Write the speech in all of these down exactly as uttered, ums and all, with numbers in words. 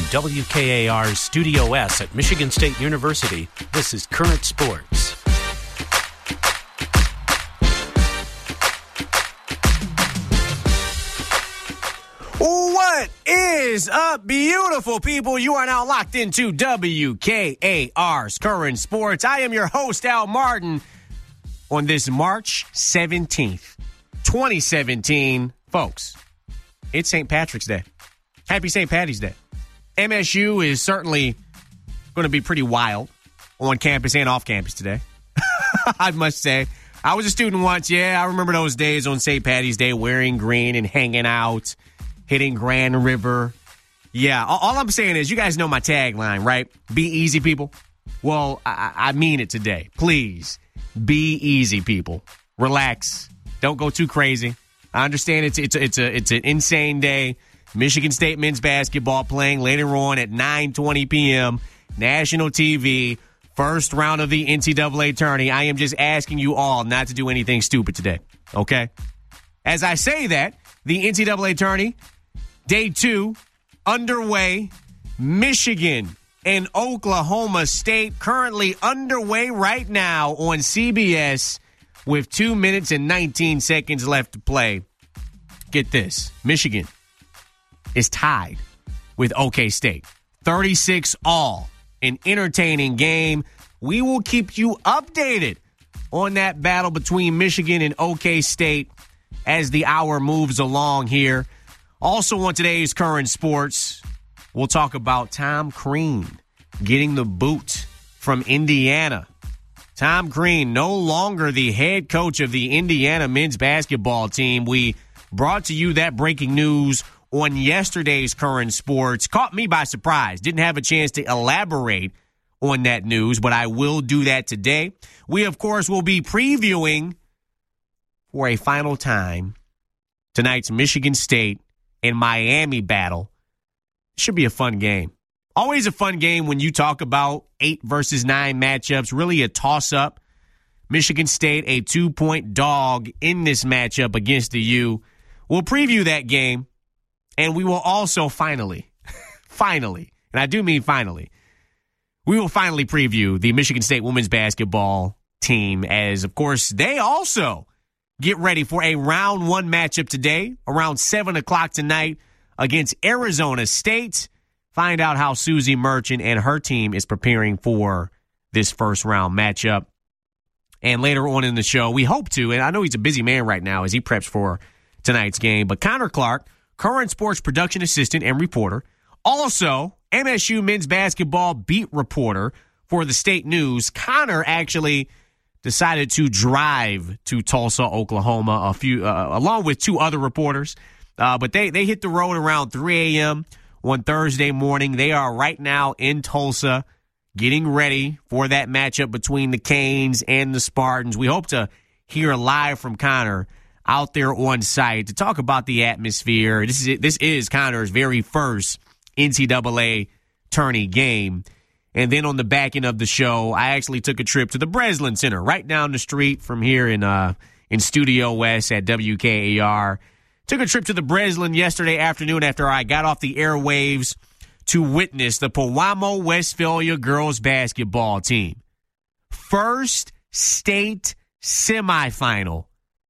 W K A R's Studio S at Michigan State University, this is Current Sports. What is up, beautiful people? You are now locked into W K A R's Current Sports. I am your host, Al Martin, on this March seventeenth, twenty seventeen. Folks, it's Saint Patrick's Day. Happy Saint Patty's Day. M S U is certainly going to be pretty wild on campus and off campus today. I must say. I was a student once. Yeah, I remember those days on Saint Patty's Day wearing green and hanging out, hitting Grand River. Yeah, all, all I'm saying is you guys know my tagline, right? Be easy, people. Well, I, I mean it today. Please, be easy, people. Relax. Don't go too crazy. I understand it's it's it's a it's an insane day. Michigan State men's basketball playing later on at nine twenty p.m. National T V. First round of the N C double A tourney. I am just asking you all not to do anything stupid today, okay? As I say that, the N C double A tourney, day two, underway. Michigan and Oklahoma State currently underway right now on C B S with two minutes and nineteen seconds left to play. Get this. Michigan is tied with OK State. thirty-six all. An entertaining game. We will keep you updated on that battle between Michigan and OK State as the hour moves along here. Also on today's Current Sports, we'll talk about Tom Crean getting the boot from Indiana. Tom Crean, no longer the head coach of the Indiana men's basketball team. We brought to you that breaking news on yesterday's Current Sports. Caught me by surprise. Didn't have a chance to elaborate on that news, but I will do that today. We, of course, will be previewing for a final time tonight's Michigan State and Miami battle. Should be a fun game. Always a fun game when you talk about eight versus nine matchups. Really a toss-up. Michigan State, a two-point dog in this matchup against the U. We'll preview that game. And we will also finally, finally, and I do mean finally, we will finally preview the Michigan State women's basketball team as, of course, they also get ready for a round one matchup today around seven o'clock tonight against Arizona State. Find out how Susie Merchant and her team is preparing for this first round matchup. And later on in the show, we hope to, and I know he's a busy man right now as he preps for tonight's game, but Connor Clark, Current Sports production assistant and reporter, also M S U men's basketball beat reporter for the State News. Connor actually decided to drive to Tulsa, Oklahoma, a few uh, along with two other reporters. Uh, but they, they hit the road around three a.m. on Thursday morning. They are right now in Tulsa getting ready for that matchup between the Canes and the Spartans. We hope to hear live from Connor out there on site to talk about the atmosphere. This is this is Connor's very first N C double A tourney game. And then on the back end of the show, I actually took a trip to the Breslin Center right down the street from here in uh in Studio West at W K A R. Took a trip to the Breslin yesterday afternoon after I got off the airwaves to witness the Pewamo Westphalia girls basketball team. First state semifinal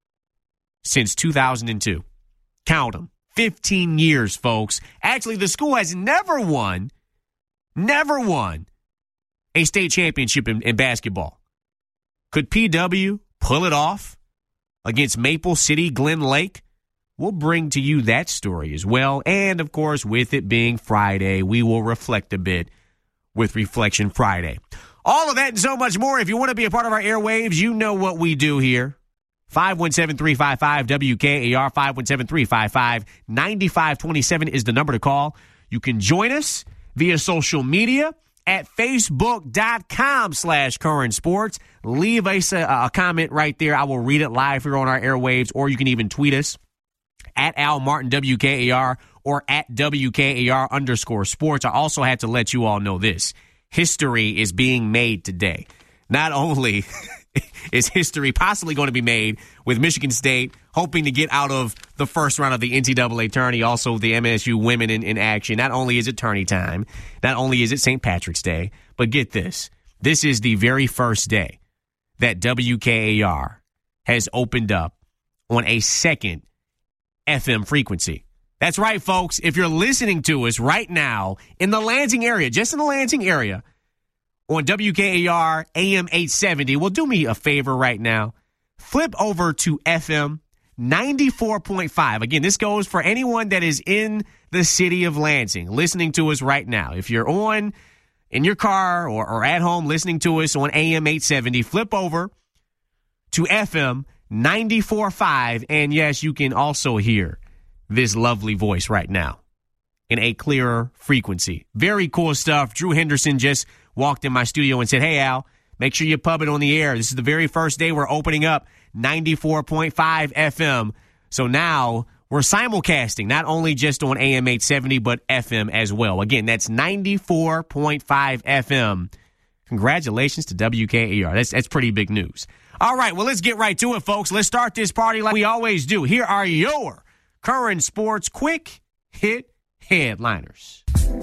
since two thousand two. Count them. fifteen years, folks. Actually, the school has never won, never won a state championship in, in basketball. Could P W pull it off against Maple City Glen Lake? We'll bring to you that story as well. And, of course, with it being Friday, we will reflect a bit with Reflection Friday. All of that and so much more. If you want to be a part of our airwaves, you know what we do here. five one seven, three five five, W K A R, five one seven, three five five, nine five two seven is the number to call. You can join us via social media at facebook.com slash current sports. Leave us a, a comment right there. I will read it live here on our airwaves, or you can even tweet us at Al Martin W K A R or at W K A R underscore sports. I also had to let you all know this. History is being made today. Not only is history possibly going to be made with Michigan State hoping to get out of the first round of the N C double A tourney. Also, the M S U women in, in action. Not only is it tourney time, not only is it Saint Patrick's Day, but get this. This is the very first day that W K A R has opened up on a second F M frequency. That's right, folks. If you're listening to us right now in the Lansing area, just in the Lansing area, on W K A R A M eight seventy, well, do me a favor right now. Flip over to F M ninety-four point five. Again, this goes for anyone that is in the city of Lansing listening to us right now. If you're on in your car or, or at home listening to us on A M eight seventy, flip over to F M ninety-four point five. And yes, you can also hear this lovely voice right now in a clearer frequency. Very cool stuff. Drew Henderson just walked in my studio and said, hey, Al, make sure you pub it on the air. This is the very first day we're opening up ninety-four point five F M. So now we're simulcasting, not only just on A M eight seventy, but F M as well. Again, that's ninety-four point five F M. Congratulations to W K A R. That's, that's pretty big news. All right, well, let's get right to it, folks. Let's start this party like we always do. Here are your current sports quick hit headliners.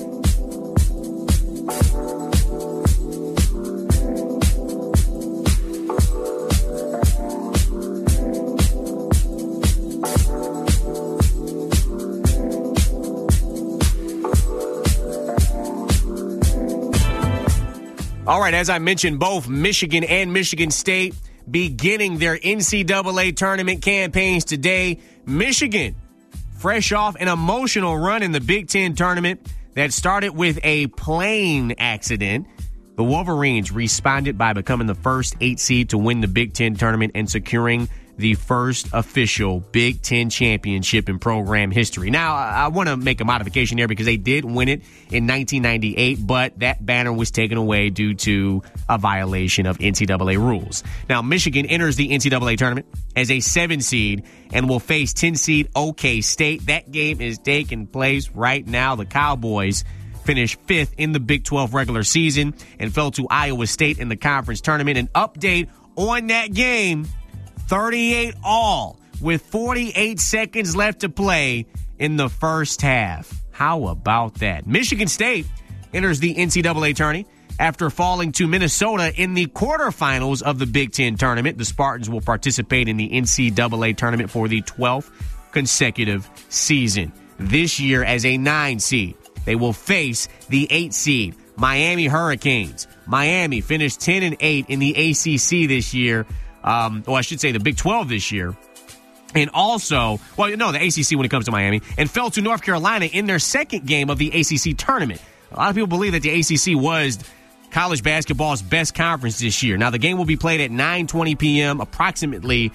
All right, as I mentioned, both Michigan and Michigan State beginning their N C double A tournament campaigns today. Michigan, fresh off an emotional run in the Big Ten tournament that started with a plane accident. The Wolverines responded by becoming the first eight seed to win the Big Ten tournament and securing the first official Big Ten championship in program history. Now, I want to make a modification there because they did win it in nineteen ninety-eight, but that banner was taken away due to a violation of N C double A rules. Now, Michigan enters the N C double A tournament as a seven seed and will face ten seed OK State. That game is taking place right now. The Cowboys finished fifth in the Big twelve regular season and fell to Iowa State in the conference tournament. An update on that game: thirty-eight all with forty-eight seconds left to play in the first half. How about that? Michigan State enters the N C double A tourney after falling to Minnesota in the quarterfinals of the Big Ten tournament. The Spartans will participate in the N C double A tournament for the twelfth consecutive season. This year as a nine seed, they will face the eight seed Miami Hurricanes. Miami finished ten and eight in the A C C this year. Um, or I should say the Big twelve this year. And also, well, no, the A C C when it comes to Miami, and fell to North Carolina in their second game of the A C C tournament. A lot of people believe that the A C C was college basketball's best conference this year. Now, the game will be played at nine twenty p.m. approximately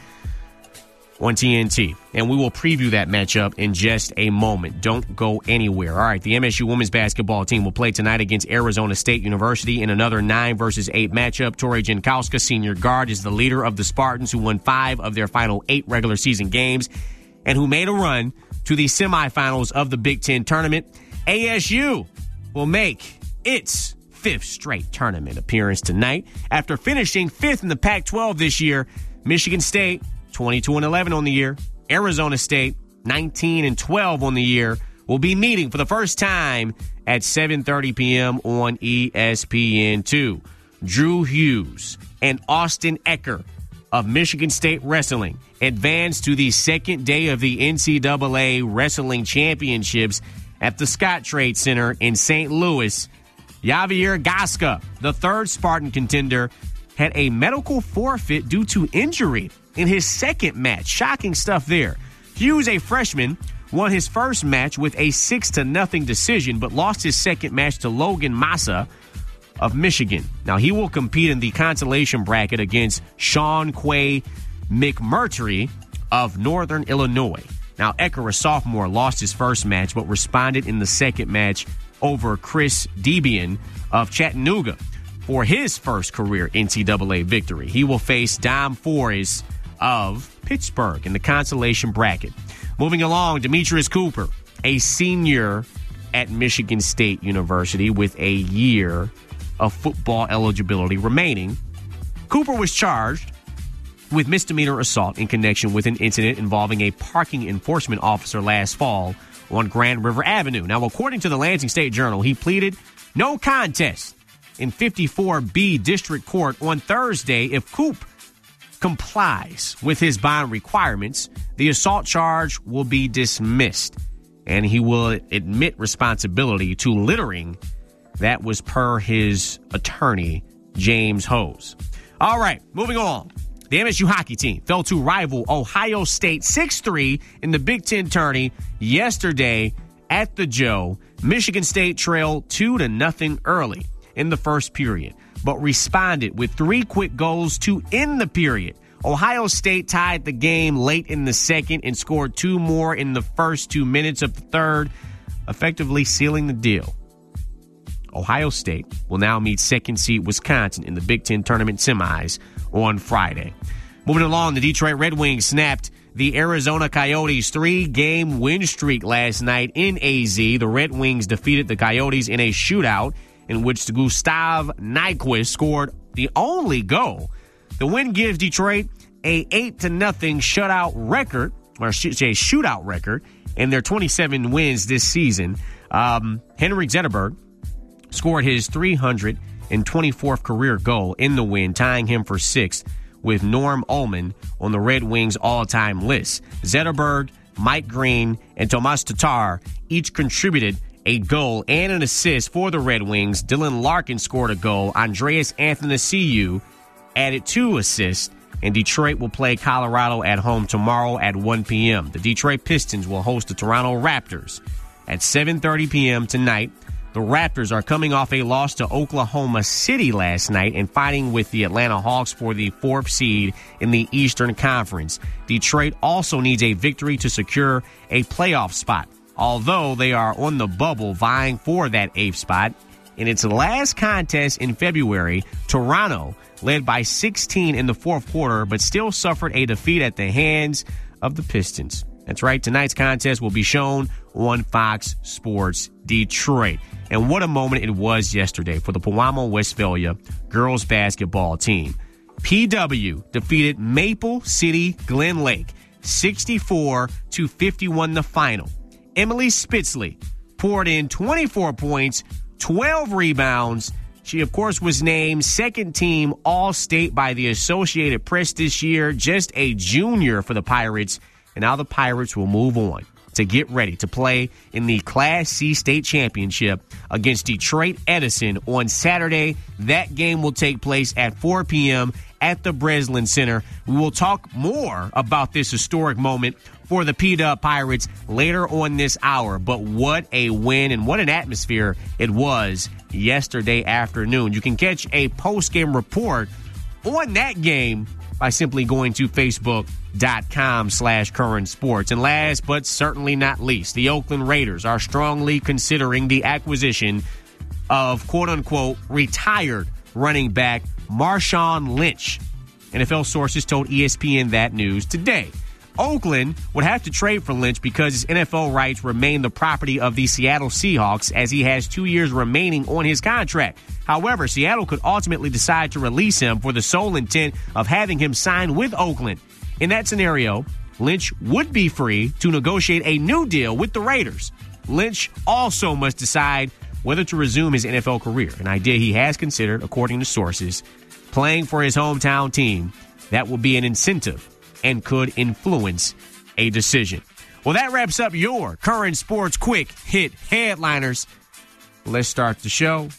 on T N T. And we will preview that matchup in just a moment. Don't go anywhere. All right, the M S U women's basketball team will play tonight against Arizona State University in another nine versus eight matchup. Tori Jankowska, senior guard, is the leader of the Spartans, who won five of their final eight regular season games and who made a run to the semifinals of the Big Ten tournament. A S U will make its fifth straight tournament appearance tonight after finishing fifth in the Pac twelve this year. Michigan State, twenty-two and eleven on the year. Arizona State, nineteen and twelve on the year, will be meeting for the first time at seven thirty p.m. on E S P N two. Drew Hughes and Austin Ecker of Michigan State Wrestling advanced to the second day of the N C double A Wrestling Championships at the Scottrade Center in Saint Louis. Javier Gasca, the third Spartan contender, had a medical forfeit due to injury in his second match. Shocking stuff there. Hughes, a freshman, won his first match with a six to nothing decision, but lost his second match to Logan Massa of Michigan. Now, he will compete in the consolation bracket against Sean Quay McMurtry of Northern Illinois. Now, Ecker, a sophomore, lost his first match, but responded in the second match over Chris Debian of Chattanooga for his first career N C double A victory. He will face Dom Forres of Pittsburgh in the consolation bracket. Moving along, Demetrius Cooper, a senior at Michigan State University with a year of football eligibility remaining, Cooper was charged with misdemeanor assault in connection with an incident involving a parking enforcement officer last fall on Grand River Avenue. Now, according to the Lansing State Journal, he pleaded no contest in fifty-four B District Court on Thursday. If Coop complies with his bond requirements, the assault charge will be dismissed, and he will admit responsibility to littering. That was per his attorney, James Hose. All right, moving on. The M S U hockey team fell to rival Ohio State six three in the Big Ten tourney yesterday at the Joe. Michigan State trailed two to nothing early in the first period, but responded with three quick goals to end the period. Ohio State tied the game late in the second and scored two more in the first two minutes of the third, effectively sealing the deal. Ohio State will now meet second seed Wisconsin in the Big Ten tournament semis on Friday. Moving along, the Detroit Red Wings snapped the Arizona Coyotes' three-game win streak last night in A Z. The Red Wings defeated the Coyotes in a shootout in which Gustav Nyquist scored the only goal. The win gives Detroit a eight to nothing shutout record, or I should say shootout record, in their twenty-seven wins this season. Um, Henrik Zetterberg scored his three hundred twenty-fourth career goal in the win, tying him for sixth with Norm Ullman on the Red Wings all-time list. Zetterberg, Mike Green, and Tomas Tatar each contributed a goal and an assist for the Red Wings. Dylan Larkin scored a goal. Andreas Athanasiou added two assists, and Detroit will play Colorado at home tomorrow at one p.m. The Detroit Pistons will host the Toronto Raptors at seven thirty p.m. tonight. The Raptors are coming off a loss to Oklahoma City last night and fighting with the Atlanta Hawks for the fourth seed in the Eastern Conference. Detroit also needs a victory to secure a playoff spot, although they are on the bubble vying for that eighth spot. In its last contest in February, Toronto led by sixteen in the fourth quarter, but still suffered a defeat at the hands of the Pistons. That's right, tonight's contest will be shown on Fox Sports Detroit. And what a moment it was yesterday for the Pewamo Westphalia girls basketball team. P W defeated Maple City Glen Lake sixty-four to fifty-one the final. Emily Spitzley poured in twenty-four points, twelve rebounds. She, of course, was named second team All-State by the Associated Press this year, just a junior for the Pirates. And now the Pirates will move on to get ready to play in the Class C State Championship against Detroit Edison on Saturday. That game will take place at four p.m. at the Breslin Center. We will talk more about this historic moment for the P-Dub Pirates later on this hour. But what a win and what an atmosphere it was yesterday afternoon. You can catch a post-game report on that game by simply going to Facebook.com slash current sports. And last but certainly not least, the Oakland Raiders are strongly considering the acquisition of quote-unquote retired running back Marshawn Lynch. N F L sources told E S P N that news today. Oakland would have to trade for Lynch because his N F L rights remain the property of the Seattle Seahawks, as he has two years remaining on his contract. However, Seattle could ultimately decide to release him for the sole intent of having him sign with Oakland. In that scenario, Lynch would be free to negotiate a new deal with the Raiders. Lynch also must decide whether to resume his N F L career, an idea he has considered, according to sources. Playing for his hometown team, that would be an incentive and could influence a decision. Well, that wraps up your current sports quick hit headliners. Let's start the show.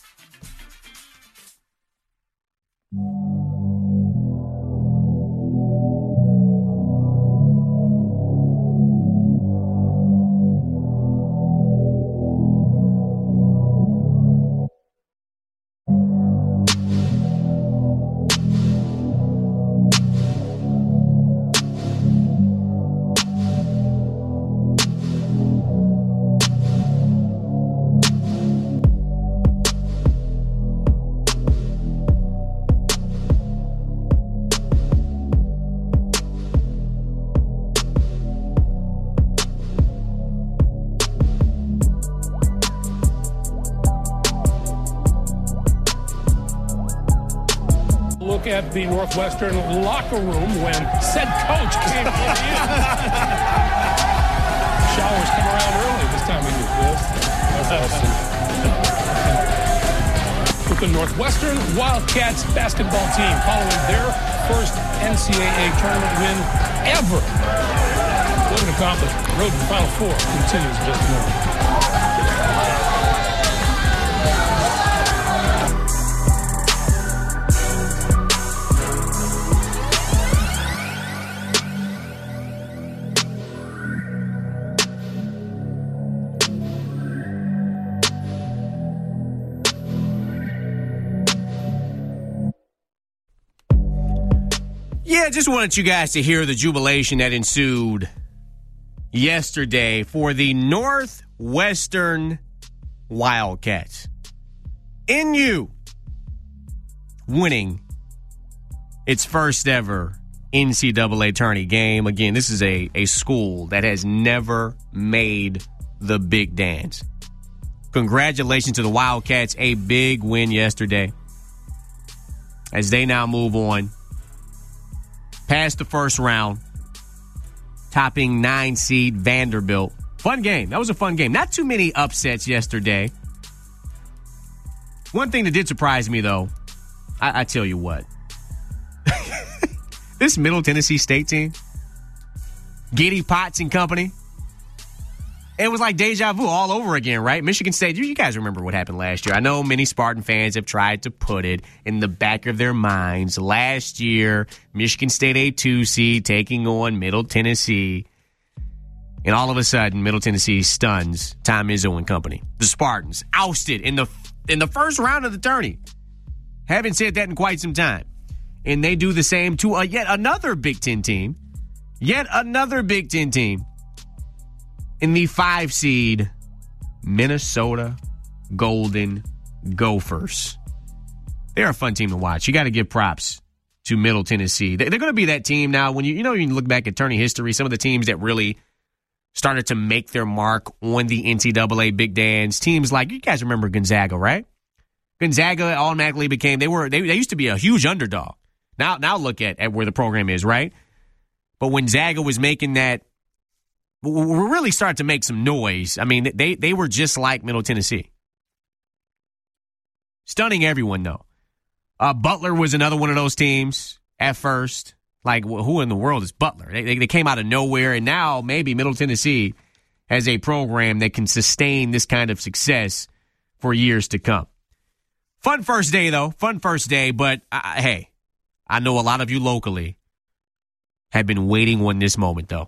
look at the Northwestern locker room when said coach came in. Showers come around early this time of year. With the Northwestern Wildcats basketball team following their first N C double A tournament win ever. What an accomplishment. The road to the Final Four continues in just a moment. Yeah, just wanted you guys to hear the jubilation that ensued yesterday for the Northwestern Wildcats. N U winning its first ever N C double A tourney game. Again, this is a, a school that has never made the big dance. Congratulations to the Wildcats. A big win yesterday as they now move on past the first round, topping nine seed Vanderbilt. Fun game. That was a fun game. Not too many upsets yesterday. One thing that did surprise me, though, I, I tell you what. This Middle Tennessee State team, Giddy Potts and company, it was like deja vu all over again, right? Michigan State, you guys remember what happened last year. I know many Spartan fans have tried to put it in the back of their minds. Last year, Michigan State a two seed taking on Middle Tennessee. And all of a sudden, Middle Tennessee stuns Tom Izzo and company. The Spartans ousted in the in the first round of the tourney. Haven't said that in quite some time. And they do the same to a, yet another Big Ten team. Yet another Big Ten team. In the five seed Minnesota Golden Gophers. They're a fun team to watch. You got to give props to Middle Tennessee. They're going to be that team now. When you you know you look back at tourney history, some of the teams that really started to make their mark on the N C double A Big Dance. Teams like, you guys remember Gonzaga, right? Gonzaga automatically became, they were they, they used to be a huge underdog. Now now look at, at where the program is, right? But when Zaga was making that, we really started to make some noise. I mean, they, they were just like Middle Tennessee. Stunning everyone, though. Uh, Butler was another one of those teams at first. Like, who in the world is Butler? They, they, they came out of nowhere, and now maybe Middle Tennessee has a program that can sustain this kind of success for years to come. Fun first day, though. Fun first day, but uh, hey, I know a lot of you locally have been waiting on this moment, though.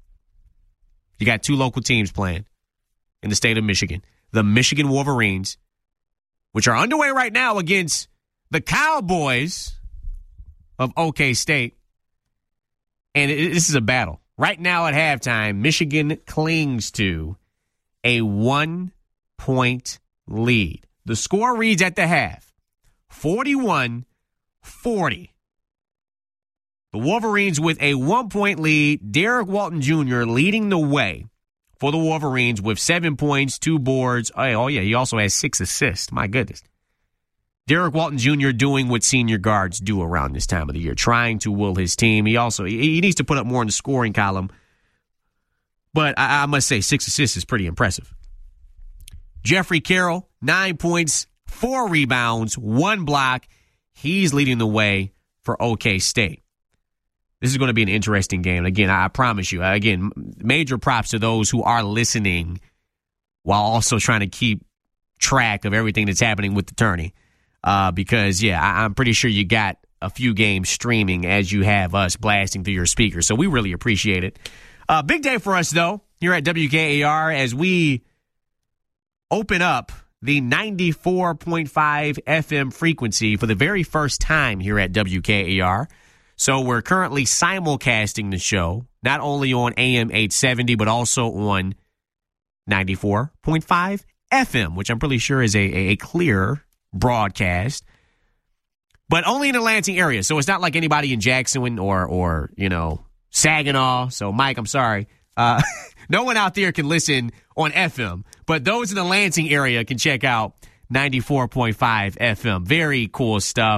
You got two local teams playing in the state of Michigan. The Michigan Wolverines, which are underway right now against the Cowboys of OK State. And it, this is a battle. Right now at halftime, Michigan clings to a one-point lead. The score reads at the half, forty-one forty. The Wolverines with a one-point lead. Derek Walton Junior leading the way for the Wolverines with seven points, two boards. Oh, yeah, he also has six assists. My goodness. Derek Walton Junior doing what senior guards do around this time of the year, trying to will his team. He also he needs to put up more in the scoring column. But I, I must say, six assists is pretty impressive. Jeffrey Carroll, nine points, four rebounds, one block. He's leading the way for OK State. This is going to be an interesting game. Again, I promise you, again, major props to those who are listening while also trying to keep track of everything that's happening with the tourney. Uh, because, yeah, I, I'm pretty sure you got a few games streaming as you have us blasting through your speakers. So we really appreciate it. Uh, big day for us, though, here at W K A R as we open up the ninety-four point five F M frequency for the very first time here at W K A R. So we're currently simulcasting the show, not only on A M eight seventy, but also on ninety-four point five F M, which I'm pretty sure is a, a clear broadcast, but only in the Lansing area. So it's not like anybody in Jackson or, or you know, Saginaw. So, Mike, I'm sorry. Uh, no one out there can listen on F M, but those in the Lansing area can check out ninety-four point five F M. Very cool stuff.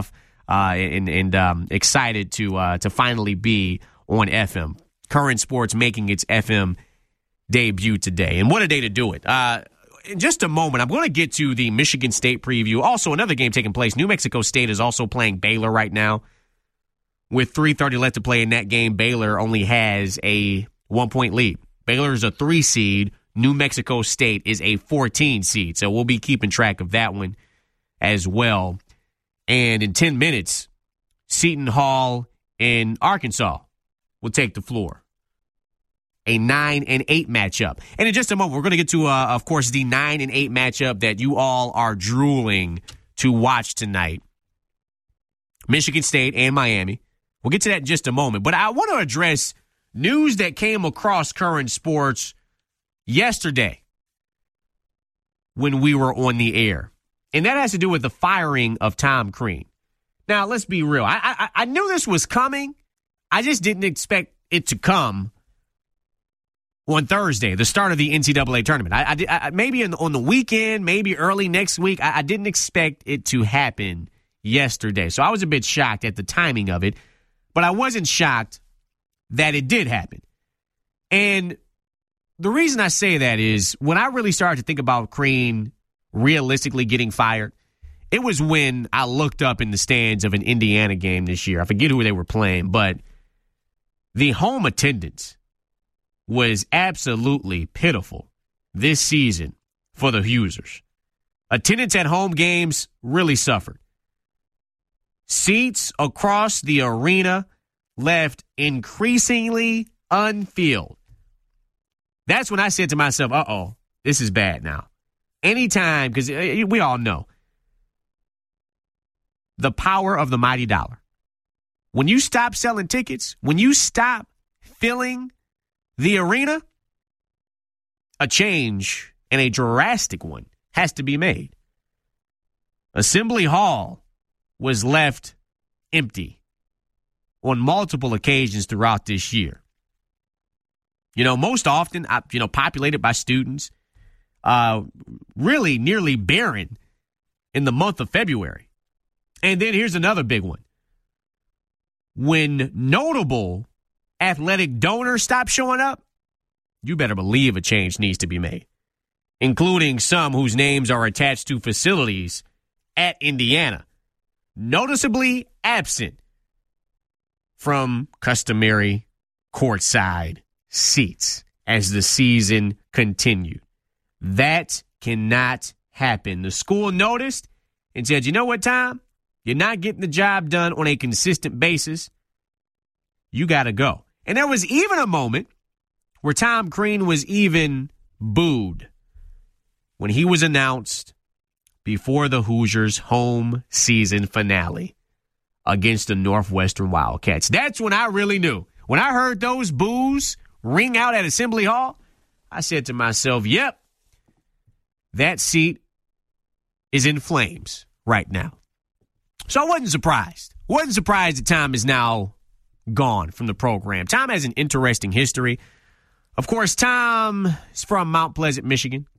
uh, and, and um, excited to uh, to finally be on F M. Current Sports making its F M debut today. And what a day to do it. Uh, in just a moment, I'm going to get to the Michigan State preview. Also, another game taking place. New Mexico State is also playing Baylor right now. With three thirty left to play in that game, Baylor only has a one-point lead. Baylor is a three seed. New Mexico State is a fourteen seed. So we'll be keeping track of that one as well. And in ten minutes, Seton Hall in Arkansas will take the floor. A nine and eight matchup. And in just a moment, we're going to get to, uh, of course, the nine and eight matchup that you all are drooling to watch tonight. Michigan State and Miami. We'll get to that in just a moment. But I want to address news that came across Current Sports yesterday when we were on the air. And that has to do with the firing of Tom Crean. Now, let's be real. I, I, I knew this was coming. I just didn't expect it to come on Thursday, the start of the N C double A tournament. I, I, I maybe in, on the weekend, maybe early next week. I, I didn't expect it to happen yesterday. So I was a bit shocked at the timing of it. But I wasn't shocked that it did happen. And the reason I say that is when I really started to think about Crean realistically getting fired, it was when I looked up in the stands of an Indiana game this year. I forget who they were playing, but the home attendance was absolutely pitiful this season for the Hoosiers. Attendance at home games really suffered. Seats across the arena left increasingly unfilled. That's when I said to myself, uh-oh, this is bad now. Anytime, because we all know the power of the mighty dollar. When you stop selling tickets, when you stop filling the arena, a change, and a drastic one, has to be made. Assembly Hall was left empty on multiple occasions throughout this year. You know, most often, you know, populated by students, uh, really nearly barren in the month of February. And then here's another big one. When notable athletic donors stop showing up, you better believe a change needs to be made, including some whose names are attached to facilities at Indiana, noticeably absent from customary courtside seats as the season continued. That cannot happen. The school noticed and said, you know what, Tom? You're not getting the job done on a consistent basis. You got to go. And there was even a moment where Tom Crean was even booed when he was announced before the Hoosiers' home season finale against the Northwestern Wildcats. That's when I really knew. When I heard those boos ring out at Assembly Hall, I said to myself, yep, that seat is in flames right now. So I wasn't surprised. Wasn't surprised that Tom is now gone from the program. Tom has an interesting history. Of course, Tom is from Mount Pleasant, Michigan.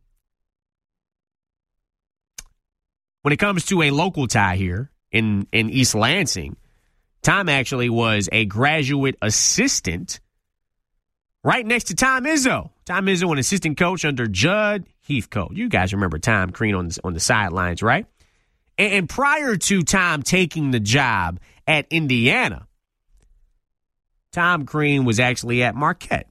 When it comes to a local tie here in, in East Lansing, Tom actually was a graduate assistant right next to Tom Izzo. Tom Izzo, an assistant coach under Judd Heathcote. You guys remember Tom Crean on the, on the sidelines, right? And, and prior to Tom taking the job at Indiana, Tom Crean was actually at Marquette.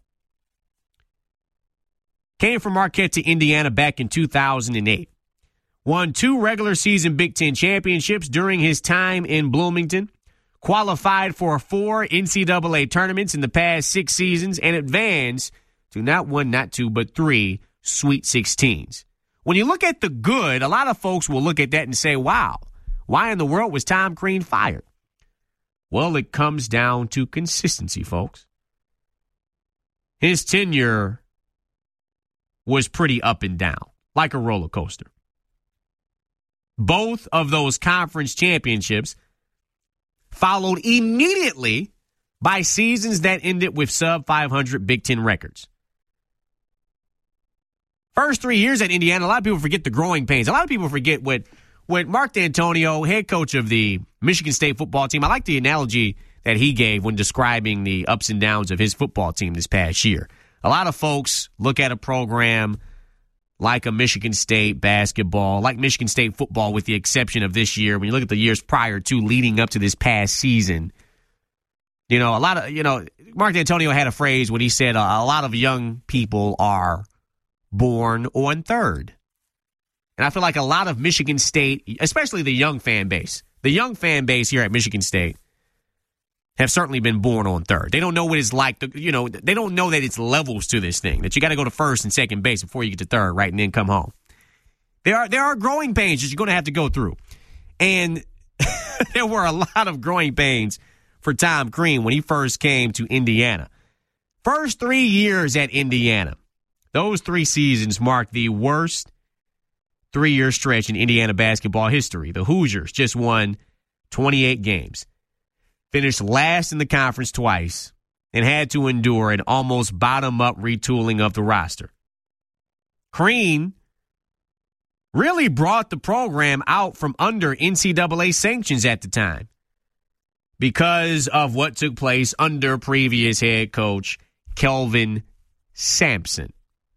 Came from Marquette to Indiana back in two thousand eight. Won two regular season Big Ten championships during his time in Bloomington. Qualified for four N C double A tournaments in the past six seasons and advanced to not one, not two, but three Sweet sixteens. When you look at the good, a lot of folks will look at that and say, wow, why in the world was Tom Crean fired? Well, it comes down to consistency, folks. His tenure was pretty up and down, like a roller coaster. Both of those conference championships followed immediately by seasons that ended with sub five hundred Big Ten records. First three years at Indiana, a lot of people forget the growing pains. A lot of people forget what with Mark D'Antonio, head coach of the Michigan State football team, I like the analogy that he gave when describing the ups and downs of his football team this past year. A lot of folks look at a program like a Michigan State basketball, like Michigan State football, with the exception of this year. When you look at the years prior to leading up to this past season, you know, a lot of, you know, Mark D'Antonio had a phrase when he said uh, a lot of young people are born on third. And I feel like a lot of Michigan State, especially the young fan base, the young fan base here at Michigan State have certainly been born on third. They don't know what it's like to, you know, they don't know that it's levels to this thing, that you got to go to first and second base before you get to third, right, and then come home. There are there are growing pains that you're going to have to go through. And there were a lot of growing pains for Tom Crean when he first came to Indiana. First three years at Indiana, those three seasons marked the worst three-year stretch in Indiana basketball history. The Hoosiers just won twenty-eight games, finished last in the conference twice, and had to endure an almost bottom-up retooling of the roster. Crean really brought the program out from under N C double A sanctions at the time because of what took place under previous head coach Kelvin Sampson.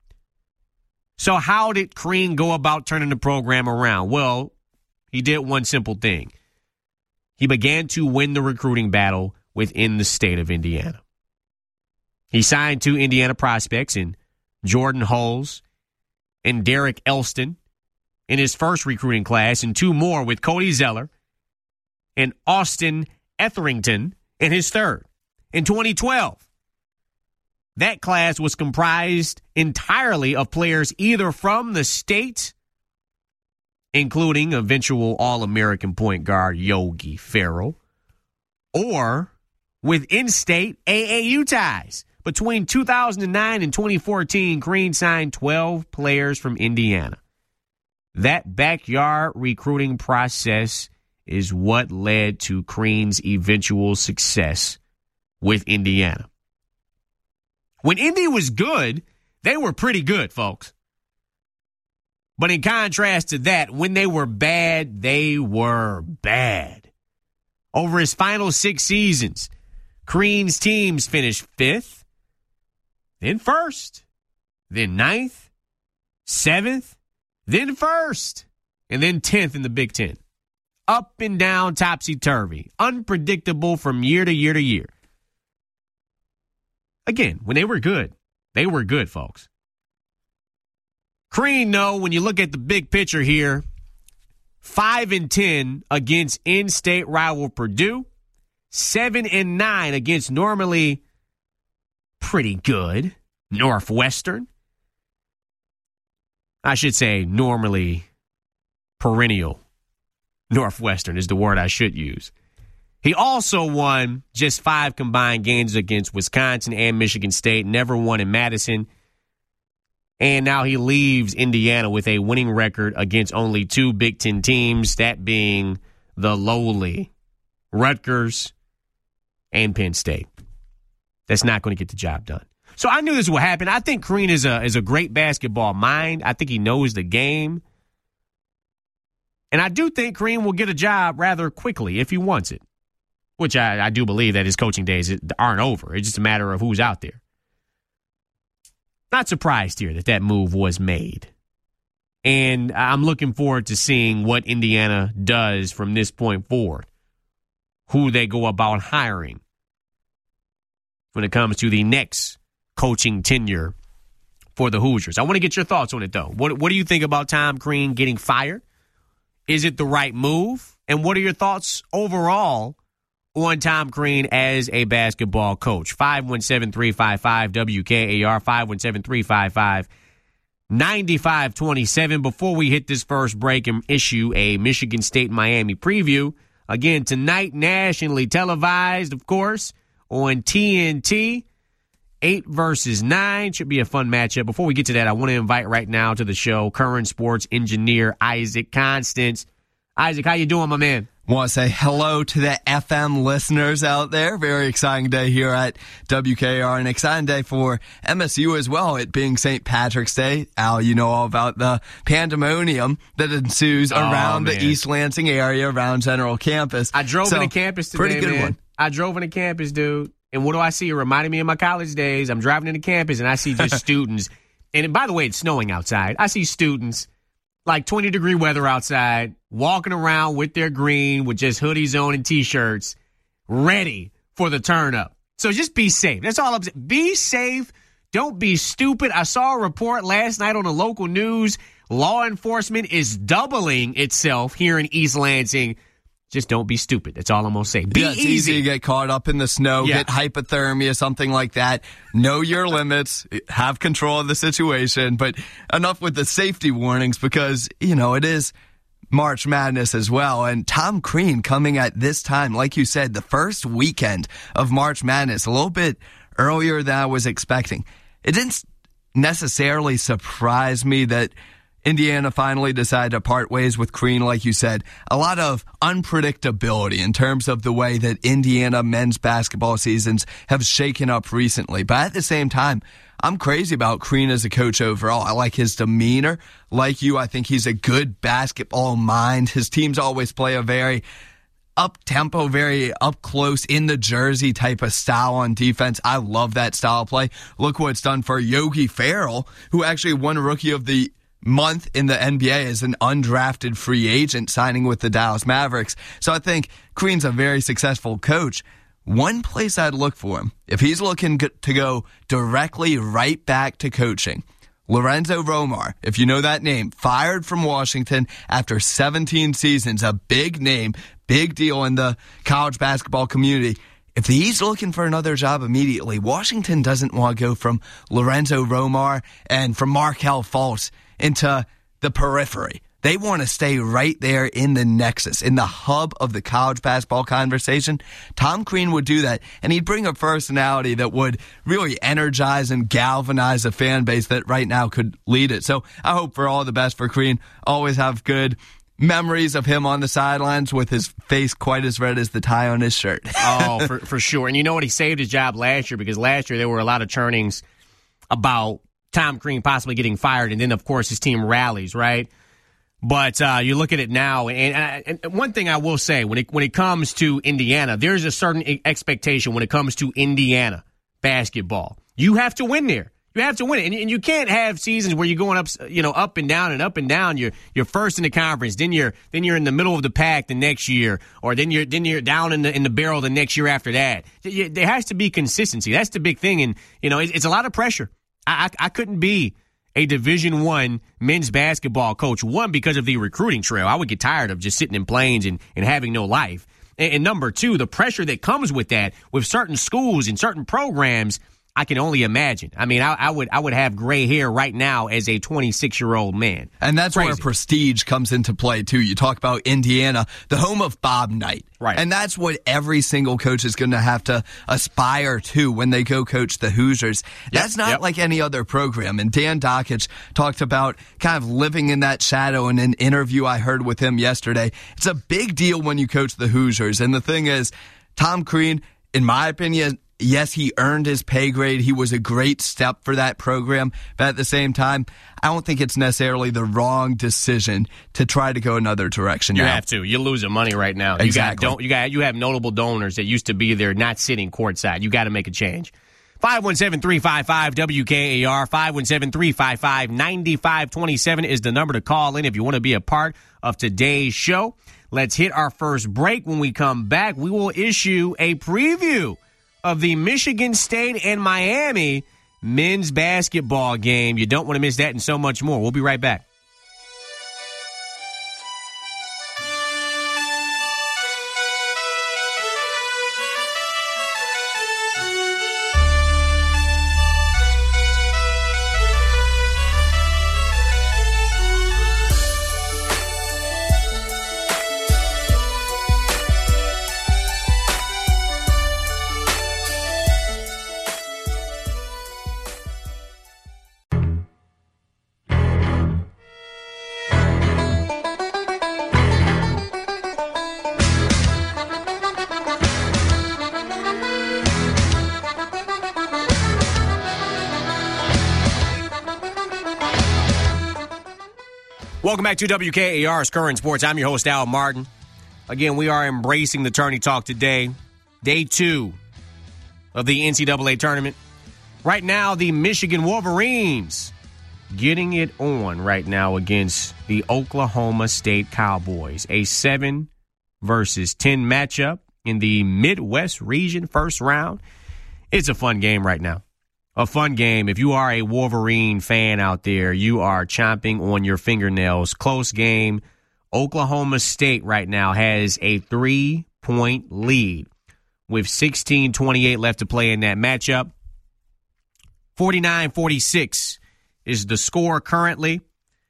So how did Crean go about turning the program around? Well, he did one simple thing. He began to win the recruiting battle within the state of Indiana. He signed two Indiana prospects in Jordan Hulls and Derek Elston in his first recruiting class, and two more with Cody Zeller and Austin Etherington in his third. In twenty twelve, that class was comprised entirely of players either from the state, including eventual All-American point guard Yogi Ferrell, or with in-state A A U ties. Between two thousand nine and twenty fourteen, Crean signed twelve players from Indiana. That backyard recruiting process is what led to Crean's eventual success with Indiana. When Indy was good, they were pretty good, folks. But in contrast to that, when they were bad, they were bad. Over his final six seasons, Crean's teams finished fifth, then first, then ninth, seventh, then first, and then tenth in the Big Ten. Up and down, topsy-turvy, unpredictable from year to year to year. Again, when they were good, they were good, folks. Crean, no, when you look at the big picture here, five and ten against in-state rival Purdue, seven and nine against normally pretty good Northwestern. I should say normally perennial Northwestern is the word I should use. He also won just five combined games against Wisconsin and Michigan State, never won in Madison. And now he leaves Indiana with a winning record against only two Big Ten teams, that being the lowly Rutgers and Penn State. That's not going to get the job done. So I knew this would happen. I think Crean is a is a great basketball mind. I think he knows the game. And I do think Crean will get a job rather quickly if he wants it, which I, I do believe that his coaching days aren't over. It's just a matter of who's out there. Not surprised here that that move was made. And I'm looking forward to seeing what Indiana does from this point forward, who they go about hiring when it comes to the next coaching tenure for the Hoosiers. I want to get your thoughts on it, though. What, what do you think about Tom Crean getting fired? Is it the right move? And what are your thoughts overall on Tom Crean as a basketball coach? five one seven, three five five, W K A R, five one seven, three five five, nine five two seven. Before we hit this first break and issue a Michigan State-Miami preview, again, tonight, nationally televised, of course, on T N T. Eight versus nine. Should be a fun matchup. Before we get to that, I want to invite right now to the show current sports engineer Isaac Constance. Isaac, how you doing, my man? Want to say hello to the F M listeners out there. Very exciting day here at W K A R. An exciting day for M S U as well, it being Saint Patrick's Day. Al, you know all about the pandemonium that ensues oh, around man. the East Lansing area, around General Campus. I drove so, into campus today, pretty good man. one. I drove into campus, dude. And what do I see? It reminded me of my college days. I'm driving into campus, and I see just students. And by the way, it's snowing outside. I see students, like twenty-degree weather outside, walking around with their green, with just hoodies on and T-shirts, ready for the turn up. So just be safe. That's all I'm saying. Be safe. Don't be stupid. I saw a report last night on the local news. Law enforcement is doubling itself here in East Lansing. Just don't be stupid. That's all I'm going to say. Be yeah, it's easy. easy to get caught up in the snow, yeah. get hypothermia, something like that. Know your limits. Have control of the situation. But enough with the safety warnings because, you know, it is March Madness as well. And Tom Crean coming at this time, like you said, the first weekend of March Madness, a little bit earlier than I was expecting. It didn't necessarily surprise me that Indiana finally decided to part ways with Crean, like you said. A lot of unpredictability in terms of the way that Indiana men's basketball seasons have shaken up recently. But at the same time, I'm crazy about Crean as a coach overall. I like his demeanor. Like you, I think he's a good basketball mind. His teams always play a very up-tempo, very up-close, in the jersey type of style on defense. I love that style of play. Look what it's done for Yogi Ferrell, who actually won Rookie of the Month in the N B A as an undrafted free agent signing with the Dallas Mavericks. So I think Crean's a very successful coach. One place I'd look for him, if he's looking to go directly right back to coaching, Lorenzo Romar, if you know that name, fired from Washington after seventeen seasons, a big name, big deal in the college basketball community. If he's looking for another job immediately, Washington doesn't want to go from Lorenzo Romar and from Markelle Fultz into the periphery. They want to stay right there in the nexus, in the hub of the college basketball conversation. Tom Crean would do that, and he'd bring a personality that would really energize and galvanize a fan base that right now could lead it. So I hope for all the best for Crean. Always have good memories of him on the sidelines with his face quite as red as the tie on his shirt. oh, for, for sure. And you know what? He saved his job last year because last year there were a lot of churnings about Tom Crean possibly getting fired, and then, of course, his team rallies, right? But uh, you look at it now, and, and, and one thing I will say, when it when it comes to Indiana, there's a certain expectation when it comes to Indiana basketball. You have to win there. You have to win it, and, and you can't have seasons where you're going up, you know, up and down and up and down. You're you're first in the conference, then you're then you're in the middle of the pack the next year, or then you're then you're down in the in the barrel the next year after that. There has to be consistency. That's the big thing, and you know, it's, it's a lot of pressure. I, I, I couldn't be a Division One men's basketball coach. One, because of the recruiting trail. I would get tired of just sitting in planes and, and having no life. And, and number two, the pressure that comes with that, with certain schools and certain programs, I can only imagine. I mean, I, I would I would have gray hair right now as a twenty-six-year-old man. And that's Crazy. where prestige comes into play, too. You talk about Indiana, the home of Bob Knight. Right. And that's what every single coach is going to have to aspire to when they go coach the Hoosiers. Yep, that's not yep. like any other program. And Dan Dakich talked about kind of living in that shadow in an interview I heard with him yesterday. It's a big deal when you coach the Hoosiers. And the thing is, Tom Crean, in my opinion, yes, he earned his pay grade. He was a great step for that program. But at the same time, I don't think it's necessarily the wrong decision to try to go another direction. You now. have to. You're losing money right now. Exactly. You got, don't, you got you have notable donors that used to be there not sitting courtside. You got to make a change. five one seven, three five five, W K A R, five one seven, three five five, nine five two seven is the number to call in if you want to be a part of today's show. Let's hit our first break. When we come back, we will issue a preview of the Michigan State and Miami men's basketball game. You don't want to miss that and so much more. We'll be right back. Welcome back to W K A R's Current Sports. I'm your host, Al Martin. Again, we are embracing the tourney talk today. Day two of the N C double A tournament. Right now, the Michigan Wolverines getting it on right now against the Oklahoma State Cowboys. A seven versus ten matchup in the Midwest region first round. It's a fun game right now. A fun game. If you are a Wolverine fan out there, you are chomping on your fingernails. Close game. Oklahoma State right now has a three-point lead with sixteen twenty-eight left to play in that matchup. forty-nine forty-six is the score currently.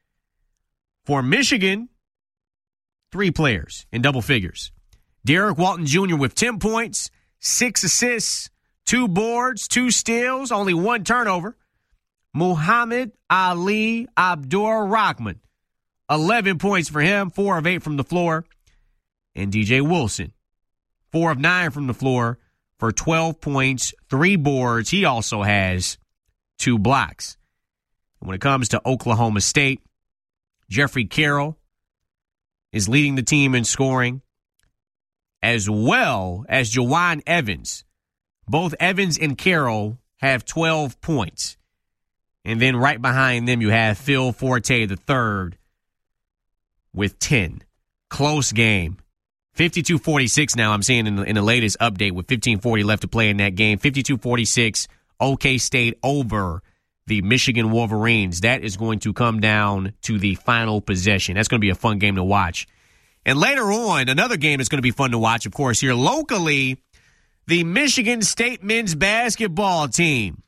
For Michigan, three players in double figures. Derek Walton Junior with ten points, six assists, two boards, two steals, only one turnover. Muhammad Ali Abdur-Rahman, eleven points for him, four of eight from the floor. And D J Wilson, four of nine from the floor for twelve points, three boards. He also has two blocks. When it comes to Oklahoma State, Jeffrey Carroll is leading the team in scoring, as well as Jawan Evans. Both Evans and Carroll have twelve points. And then right behind them, you have Phil Forte the third with ten. Close game. fifty-two forty-six now, I'm seeing in the, in the latest update with fifteen forty left to play in that game. fifty-two forty-six, OK State over the Michigan Wolverines. That is going to come down to the final possession. That's going to be a fun game to watch. And later on, another game that's going to be fun to watch, of course, here locally, the Michigan State men's basketball team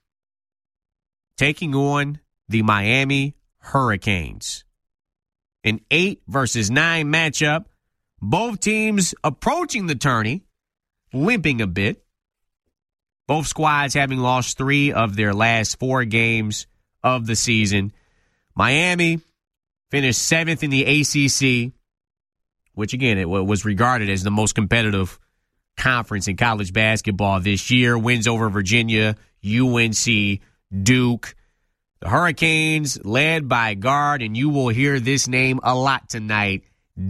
taking on the Miami Hurricanes. An eight versus nine matchup. Both teams approaching the tourney, limping a bit. Both squads having lost three of their last four games of the season. Miami finished seventh in the A C C, which, again, it was regarded as the most competitive conference in college basketball this year. Wins over Virginia, U N C, Duke. The Hurricanes, led by guard, and you will hear this name a lot tonight,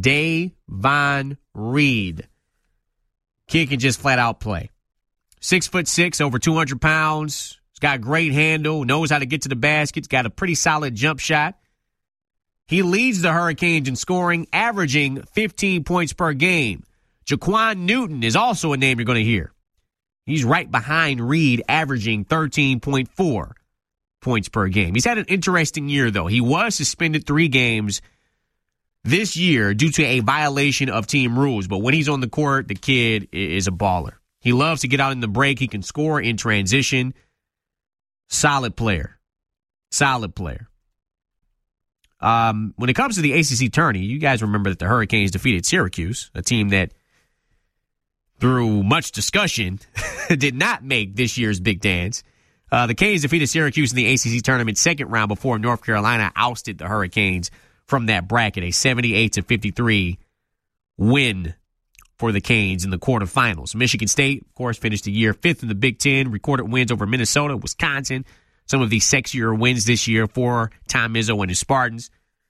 Davon Reed. Kid can just flat out play. Six foot six, over two hundred pounds. He's got great handle, knows how to get to the basket. He's got a pretty solid jump shot. He leads the Hurricanes in scoring, averaging fifteen points per game. Jaquan Newton is also a name you're going to hear. He's right behind Reed, averaging thirteen point four points per game. He's had an interesting year, though. He was suspended three games this year due to a violation of team rules. But when he's on the court, the kid is a baller. He loves to get out in the break. He can score in transition. Solid player. Solid player. Um, when it comes to the A C C tourney, you guys remember that the Hurricanes defeated Syracuse, a team that, through much discussion, did not make this year's Big Dance. Uh, the Canes defeated Syracuse in the A C C tournament second round before North Carolina ousted the Hurricanes from that bracket, a seventy-eight to fifty-three win for the Canes in the quarterfinals. Michigan State, of course, finished the year fifth in the Big Ten, recorded wins over Minnesota, Wisconsin, some of the sexier wins this year for Tom Izzo and his Spartans.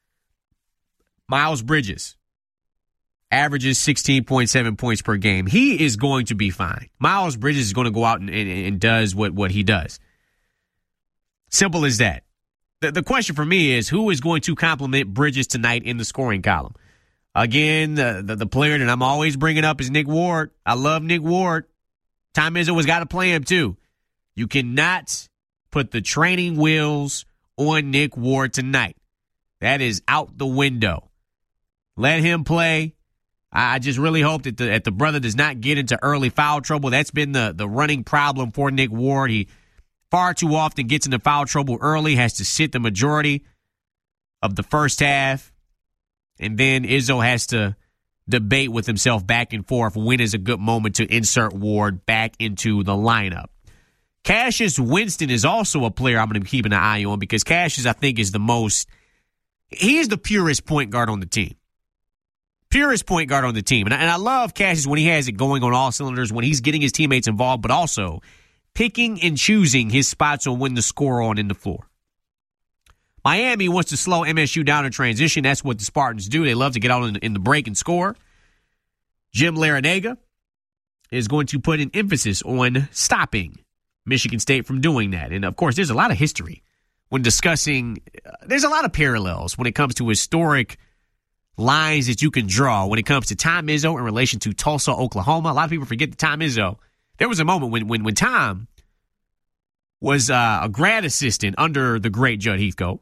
Miles Bridges averages sixteen point seven points per game. He is going to be fine. Miles Bridges is going to go out and, and, and does what, what he does. Simple as that. The, the question for me is, who is going to compliment Bridges tonight in the scoring column? Again, the, the, the player that I'm always bringing up is Nick Ward. I love Nick Ward. Tom Izzo has got to play him too. You cannot put the training wheels on Nick Ward tonight. That is out the window. Let him play. I just really hope that the, that the brother does not get into early foul trouble. That's been the, the running problem for Nick Ward. He far too often gets into foul trouble early, has to sit the majority of the first half. And then Izzo has to debate with himself back and forth when is a good moment to insert Ward back into the lineup. Cassius Winston is also a player I'm going to be keeping an eye on because Cassius, I think, is the most – he is the purest point guard on the team. Purest point guard on the team. And I, and I love Cassius when he has it going on all cylinders, when he's getting his teammates involved, but also picking and choosing his spots on when to score on in the floor. Miami wants to slow M S U down in transition. That's what the Spartans do. They love to get out in, in the break and score. Jim Larrañaga is going to put an emphasis on stopping Michigan State from doing that. And, of course, there's a lot of history when discussing uh, – there's a lot of parallels when it comes to historic lines that you can draw when it comes to Tom Izzo in relation to Tulsa, Oklahoma. A lot of people forget that Tom Izzo – there was a moment when when, when Tom was uh, a grad assistant under the great Judd Heathcote.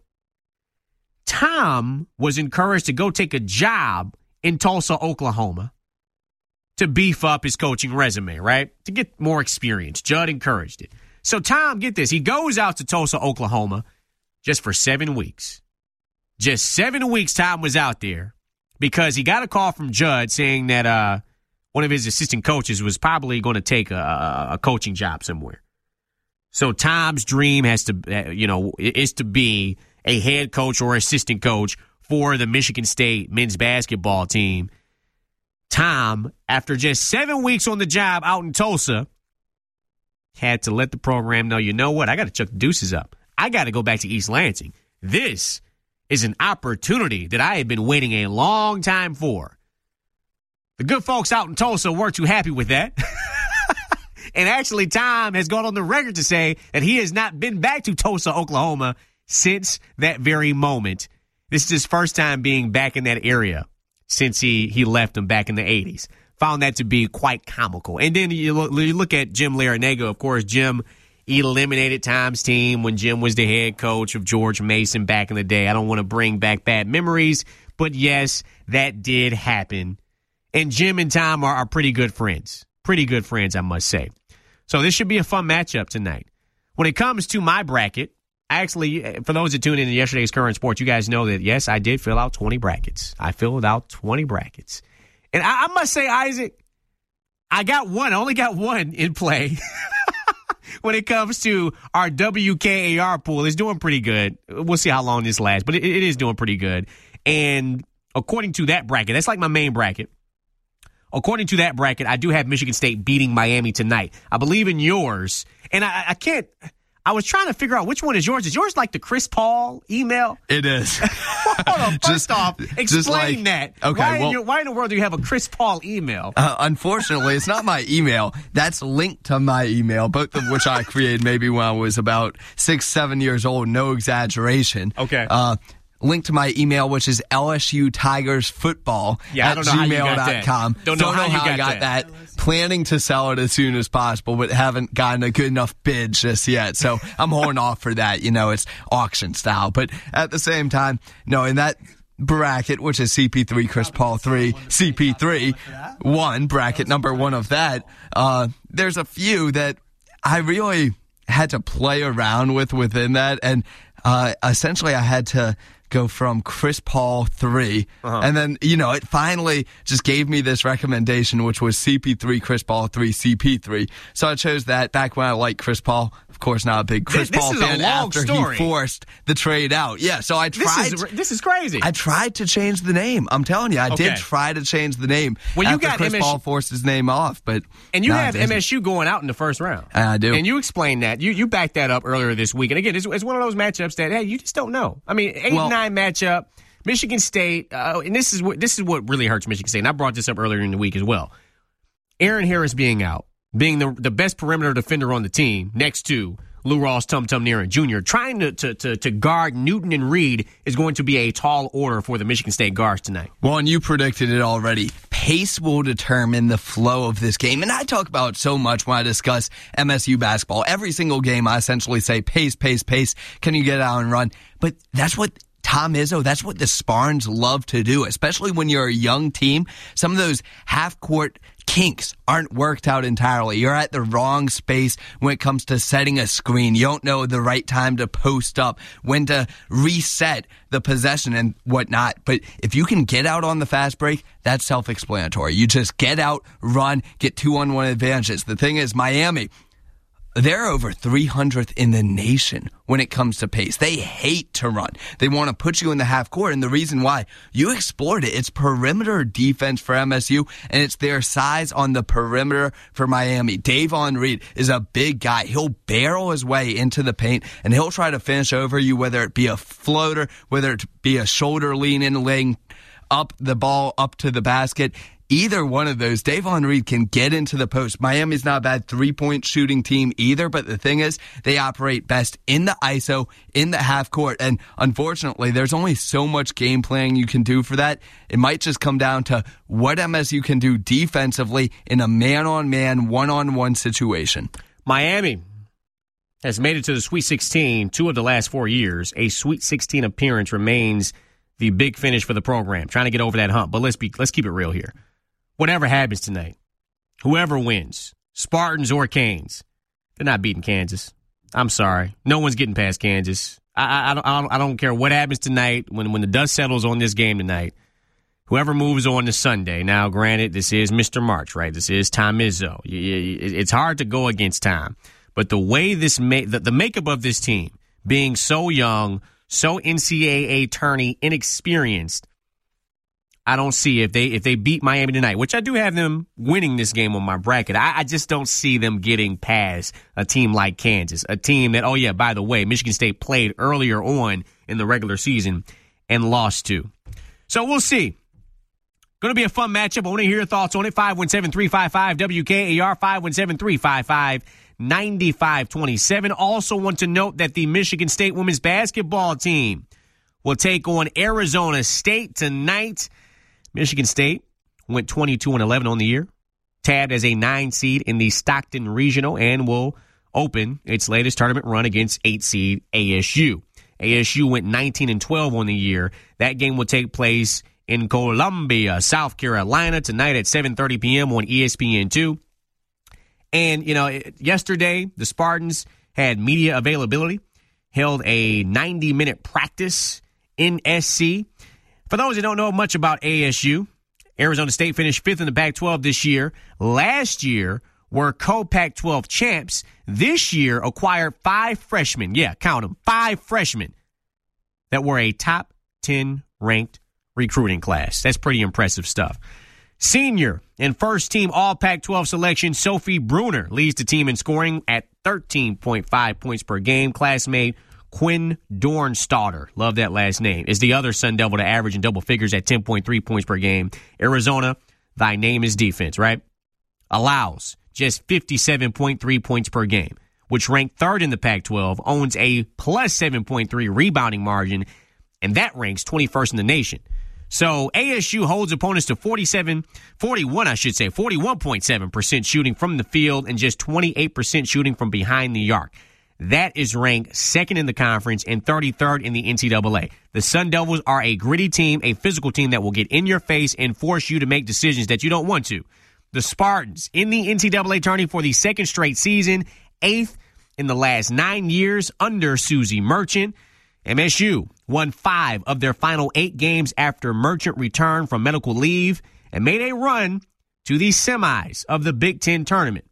Tom was encouraged to go take a job in Tulsa, Oklahoma to beef up his coaching resume, right? To get more experience. Judd encouraged it. So Tom, get this, he goes out to Tulsa, Oklahoma just for seven weeks. Just seven weeks Tom was out there because he got a call from Judd saying that uh, one of his assistant coaches was probably going to take a, a coaching job somewhere. So Tom's dream has to, you know, is to be a head coach or assistant coach for the Michigan State men's basketball team. Tom, after just seven weeks on the job out in Tulsa, had to let the program know, you know what, I got to chuck the deuces up. I got to go back to East Lansing. This is an opportunity that I have been waiting a long time for. The good folks out in Tulsa weren't too happy with that. And actually, Tom has gone on the record to say that he has not been back to Tulsa, Oklahoma since that very moment. This is his first time being back in that area since he, he left them back in the eighties. Found that to be quite comical. And then you look, you look at Jim Larrañaga. Of course, Jim eliminated Tom's team when Jim was the head coach of George Mason back in the day. I don't want to bring back bad memories, but yes, that did happen. And Jim and Tom are, are pretty good friends. Pretty good friends, I must say. So this should be a fun matchup tonight. When it comes to my bracket, actually, for those that tuned in to yesterday's Current Sports, you guys know that, yes, I did fill out twenty brackets. I filled out twenty brackets. And I, I must say, Isaac, I got one. I only got one in play. When it comes to our W K A R pool, it's doing pretty good. We'll see how long this lasts, but it, it is doing pretty good. And according to that bracket, that's like my main bracket. According to that bracket, I do have Michigan State beating Miami tonight. I believe in yours. And I, I can't... I was trying to figure out which one is yours. Is yours like the Chris Paul email? It is. Hold on. First just, off, explain just like, that. Okay, why, well, in your, why in the world do you have a Chris Paul email? Uh, unfortunately, it's not my email. That's linked to my email, both of which I created maybe when I was about six, seven years old. No exaggeration. Okay. Uh, Link to my email, which is L S U Tigers Football yeah, at gmail dot com. Don't know, don't know how, how, how you got, got that. that. Planning to sell it as soon as possible, but haven't gotten a good enough bid just yet. So I'm holding off for that. You know, it's auction style. But at the same time, no, in that bracket, which is C P three, Chris Paul three, C P three, one, bracket number one of that, uh, there's a few that I really had to play around with within that. And uh, essentially I had to go from Chris Paul three, uh-huh. and then, you know, it finally just gave me this recommendation, which was C P three, Chris Paul three, C P three. So I chose that back when I liked Chris Paul. Of course, not a big Chris this, Paul this fan after story. he forced the trade out. Yeah, so I tried. This is, this is crazy. I tried to change the name. I'm telling you, I okay. did try to change the name well, you after got Chris M S U, Paul forced his name off. But and you nah, have M S U going out in the first round. I do. And you explained that. You you backed that up earlier this week. And again, it's, it's one of those matchups that, hey, you just don't know. I mean, eight nine well, matchup. Michigan State, uh, and this is what this is what really hurts Michigan State. And I brought this up earlier in the week as well. Aaron Harris being out, being the the best perimeter defender on the team, next to Lou Ross Tum Tum Neron Junior, trying to, to to to guard Newton and Reed is going to be a tall order for the Michigan State guards tonight. Well, and you predicted it already. Pace will determine the flow of this game. And I talk about it so much when I discuss M S U basketball. Every single game, I essentially say pace, pace, pace. Can you get out and run? But that's what Tom Izzo, that's what the Spartans love to do, especially when you're a young team. Some of those half-court kinks aren't worked out entirely. You're at the wrong space when it comes to setting a screen. You don't know the right time to post up, when to reset the possession and whatnot. But if you can get out on the fast break, that's self-explanatory. You just get out, run, get two-on-one advantages. The thing is, Miami, they're over three hundredth in the nation when it comes to pace. They hate to run. They want to put you in the half court, and the reason why, you explored it. It's perimeter defense for M S U, and it's their size on the perimeter for Miami. Davon Reed is a big guy. He'll barrel his way into the paint, and he'll try to finish over you, whether it be a floater, whether it be a shoulder lean in, laying up the ball up to the basket. Either one of those, Davon Reed can get into the post. Miami's not a bad three-point shooting team either, but the thing is, they operate best in the I S O, in the half court, and unfortunately, there's only so much game planning you can do for that. It might just come down to what M S U can do defensively in a man-on-man, one-on-one situation. Miami has made it to the Sweet sixteen two of the last four years. A Sweet sixteen appearance remains the big finish for the program, trying to get over that hump. But let's be let's keep it real here. Whatever happens tonight, whoever wins, Spartans or Canes, they're not beating Kansas. I'm sorry. No one's getting past Kansas. I, I, I, don't, I, don't, I don't care what happens tonight. When, when the dust settles on this game tonight, whoever moves on to Sunday. Now, granted, this is Mister March, right? This is Tom Izzo. It's hard to go against Tom. But the way this ma- the, the makeup of this team, being so young, so N C double A tourney inexperienced, I don't see if they if they beat Miami tonight, which I do have them winning this game on my bracket. I, I just don't see them getting past a team like Kansas, a team that, oh yeah, by the way, Michigan State played earlier on in the regular season and lost to. So we'll see. Going to be a fun matchup. I want to hear your thoughts on it. five one seven, three five five, W K A R, five one seven, three five five, nine five two seven. Also want to note that the Michigan State women's basketball team will take on Arizona State tonight. Michigan State went twenty-two and eleven on the year, tabbed as a nine seed in the Stockton Regional, and will open its latest tournament run against eight seed A S U. A S U went nineteen and twelve on the year. That game will take place in Columbia, South Carolina, tonight at seven thirty p.m. on E S P N two. And, you know, yesterday, the Spartans had media availability, held a ninety-minute practice in S C. For those who don't know much about A S U, Arizona State finished fifth in the Pac twelve this year. Last year were co-Pac twelve champs. This year acquired five freshmen. Yeah, count them. Five freshmen that were a top ten ranked recruiting class. That's pretty impressive stuff. Senior and first team all Pac twelve selection Sophie Bruner leads the team in scoring at thirteen point five points per game. Classmate Quinn Dornstadter, love that last name, is the other Sun Devil to average in double figures at ten point three points per game. Arizona, thy name is defense, right? Allows just fifty-seven point three points per game, which ranked third in the Pac twelve, owns a plus seven point three rebounding margin, and that ranks twenty-first in the nation. So A S U holds opponents to forty-seven, forty-one, I should say, forty-one point seven percent shooting from the field and just twenty-eight percent shooting from behind the arc. That is ranked second in the conference and thirty-third in the N C double A. The Sun Devils are a gritty team, a physical team that will get in your face and force you to make decisions that you don't want to. The Spartans in the N C double A tourney for the second straight season, eighth in the last nine years under Susie Merchant. M S U won five of their final eight games after Merchant returned from medical leave and made a run to the semis of the Big Ten tournament.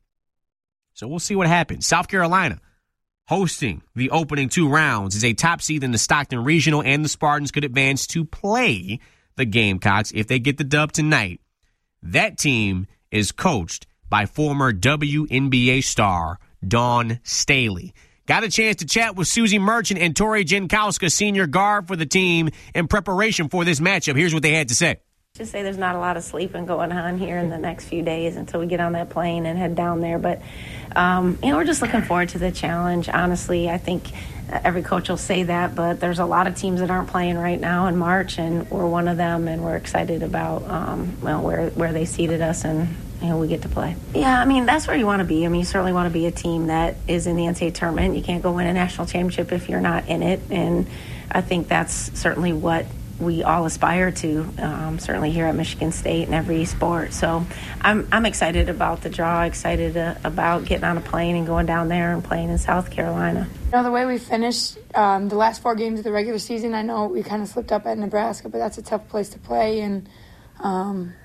So we'll see what happens. South Carolina, hosting the opening two rounds, is a top seed in the Stockton Regional, and the Spartans could advance to play the Gamecocks if they get the dub tonight. That team is coached by former W N B A star Dawn Staley. Got a chance to chat with Susie Merchant and Tori Jankowska, senior guard for the team, in preparation for this matchup. Here's what they had to say. Just say there's not a lot of sleeping going on here in the next few days until we get on that plane and head down there. But, um, you know, we're just looking forward to the challenge. Honestly, I think every coach will say that, but there's a lot of teams that aren't playing right now in March, and we're one of them, and we're excited about um, well, where, where they seated us and, you know, we get to play. Yeah, I mean, that's where you want to be. I mean, you certainly want to be a team that is in the N C double A tournament. You can't go win a national championship if you're not in it, and I think that's certainly what we all aspire to, um, certainly here at Michigan State in every sport. So I'm I'm excited about the draw, excited uh, about getting on a plane and going down there and playing in South Carolina. You know, the way we finished um, the last four games of the regular season, I know we kind of slipped up at Nebraska, but that's a tough place to play. And, um,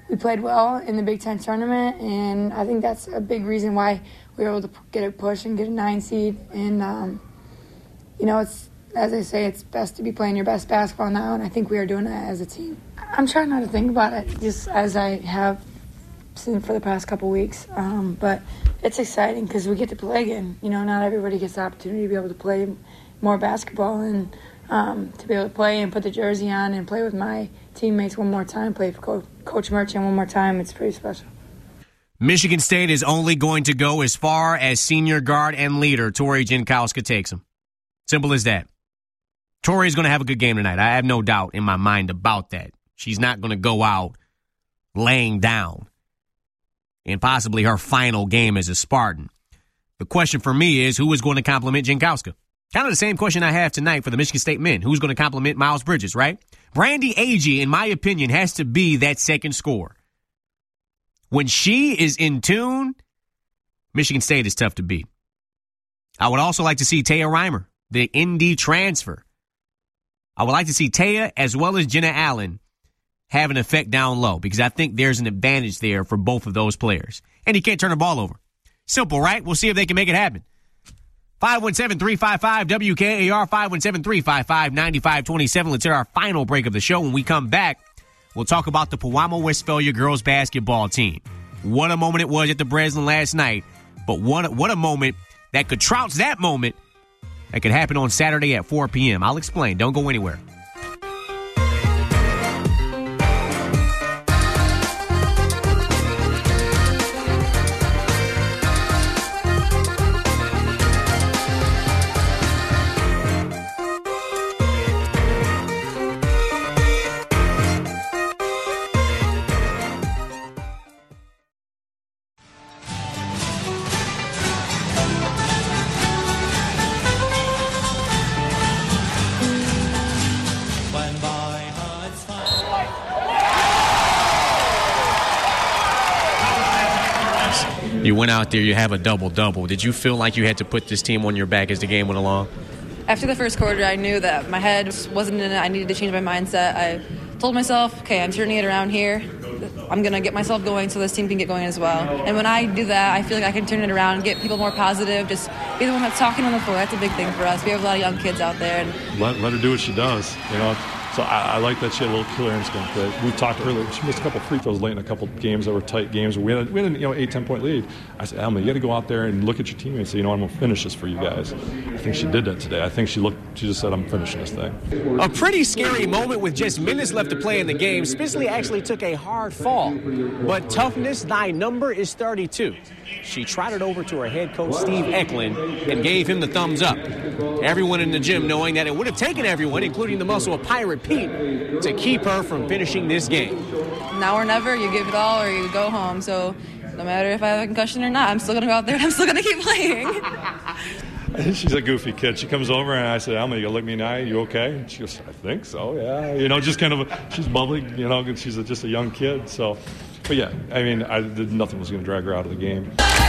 we played well in the Big Ten tournament, and I think that's a big reason why we were able to get a push and get a nine seed. And, um, you know, it's as I say, it's best to be playing your best basketball now, and I think we are doing that as a team. I'm trying not to think about it just as I have seen for the past couple weeks, um, but it's exciting because we get to play again. You know, not everybody gets the opportunity to be able to play more basketball, and um, to be able to play and put the jersey on and play with my teammates one more time, play for Co- Coach Merchant one more time, it's pretty special. Michigan State is only going to go as far as senior guard and leader Tori Jankowska takes them. Simple as that. Tori is going to have a good game tonight. I have no doubt in my mind about that. She's not going to go out laying down in possibly her final game as a Spartan. The question for me is, who is going to compliment Jankowska? Kind of the same question I have tonight for the Michigan State men. Who's going to compliment Miles Bridges, right? Brandy Agee, in my opinion, has to be that second scorer. When she is in tune, Michigan State is tough to beat. I would also like to see Taya Reimer, the Indy transfer. I would like to see Taya as well as Jenna Allen have an effect down low, because I think there's an advantage there for both of those players. And you can't turn the ball over. Simple, right? We'll see if they can make it happen. five one seven, three five five, W K A R, five one seven, three five five, nine five two seven. Let's hit our final break of the show. When we come back, we'll talk about the Pewamo Westphalia girls basketball team. What a moment it was at the Breslin last night, but what, what a moment that could trounce that moment that could happen on Saturday at four p.m. I'll explain. Don't go anywhere. You went out there, you have a double-double. Did you feel like you had to put this team on your back as the game went along? After the first quarter, I knew that my head wasn't in it. I needed to change my mindset. I told myself, okay, I'm turning it around here. I'm going to get myself going so this team can get going as well. And when I do that, I feel like I can turn it around and get people more positive, just be the one that's talking on the floor. That's a big thing for us. We have a lot of young kids out there. And let, let her do what she does, you know. So I, I like that she had a little killer instinct. That we talked earlier. She missed a couple free throws late in a couple games that were tight games. We had, we had a you know eight, ten point lead. I said, Alma, you got to go out there and look at your teammates and say, you know, I'm gonna finish this for you guys. I think she did that today. I think she looked. She just said, I'm finishing this thing. A pretty scary moment with just minutes left to play in the game. Spitzley actually took a hard fall, but toughness, thy number is thirty-two. She trotted over to her head coach, Steve Eklund, and gave him the thumbs up. Everyone in the gym knowing that it would have taken everyone, including the muscle of Pirate Pete, to keep her from finishing this game. Now or never, you give it all or you go home. So no matter if I have a concussion or not, I'm still going to go out there and I'm still going to keep playing. She's a goofy kid. She comes over and I said, Alma, you going to look me in the eye? You okay? And she goes, I think so, yeah. You know, just kind of, a, she's bubbly, you know, she's a, just a young kid. So, but yeah, I mean, I, nothing was going to drag her out of the game.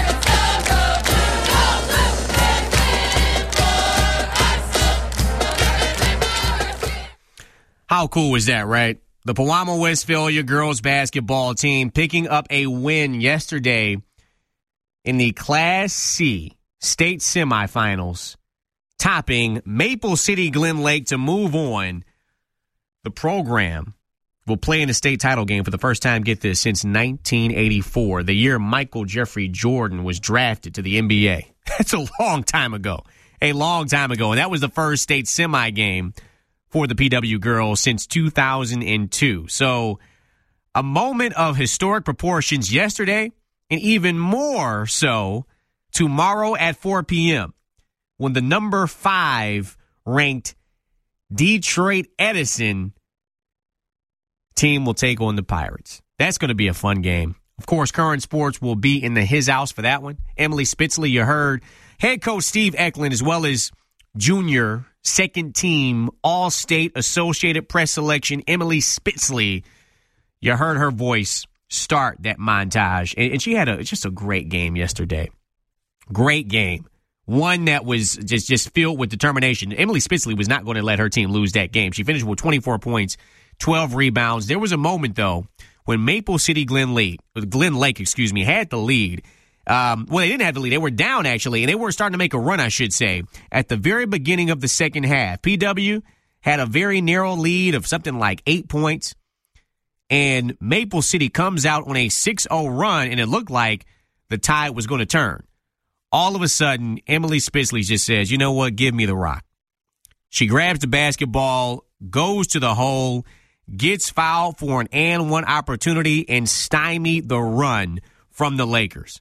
How cool was that, right? The Pewamo Westphalia girls basketball team picking up a win yesterday in the Class C state semifinals, topping Maple City Glen Lake to move on. The program will play in the state title game for the first time, get this, since nineteen eighty-four, the year Michael Jeffrey Jordan was drafted to the N B A. That's a long time ago, a long time ago. And that was the first state semi game for the P W girls since two thousand two. So a moment of historic proportions yesterday, and even more so tomorrow at four p.m. when the number five ranked Detroit Edison team will take on the Pirates. That's going to be a fun game. Of course, Current Sports will be in the his house for that one. Emily Spitzley, you heard head coach Steve Eklund, as well as junior second team All-State Associated Press selection Emily Spitzley. You heard her voice start that montage. And she had a just a great game yesterday. Great game. One that was just, just filled with determination. Emily Spitzley was not going to let her team lose that game. She finished with twenty-four points, twelve rebounds. There was a moment, though, when Maple City Glen Lake, Glen Lake, excuse me, had the lead. Um, well, they didn't have the lead. They were down, actually, and they were starting to make a run, I should say, at the very beginning of the second half. P W had a very narrow lead of something like eight points, and Maple City comes out on a six oh run, and it looked like the tide was going to turn. All of a sudden, Emily Spitzley just says, you know what, give me the rock. She grabs the basketball, goes to the hole, gets fouled for an and one opportunity, and stymied the run from the Lakers.